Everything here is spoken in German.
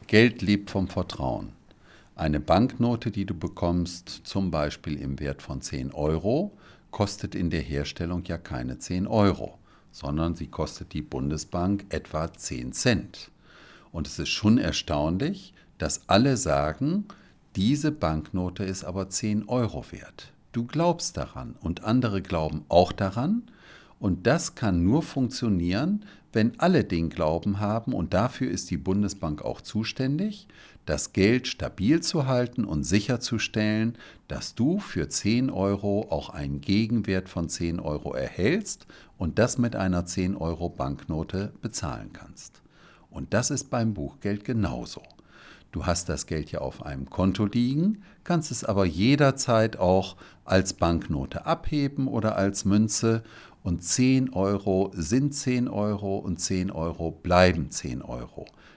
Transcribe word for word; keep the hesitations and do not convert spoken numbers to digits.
Geld lebt vom Vertrauen. Eine Banknote, die du bekommst, zum Beispiel im Wert von zehn Euro, kostet in der Herstellung ja keine zehn Euro, sondern sie kostet die Bundesbank etwa zehn Cent. Und es ist schon erstaunlich, dass alle sagen, diese Banknote ist aber zehn Euro wert. Du glaubst daran und andere glauben auch daran. Und das kann nur funktionieren, wenn alle den Glauben haben, und dafür ist die Bundesbank auch zuständig, das Geld stabil zu halten und sicherzustellen, dass du für zehn Euro auch einen Gegenwert von zehn Euro erhältst und das mit einer zehn Euro Banknote bezahlen kannst. Und das ist beim Buchgeld genauso. Du hast das Geld ja auf einem Konto liegen, kannst es aber jederzeit auch als Banknote abheben oder als Münze, und zehn Euro sind zehn Euro und zehn Euro bleiben zehn Euro.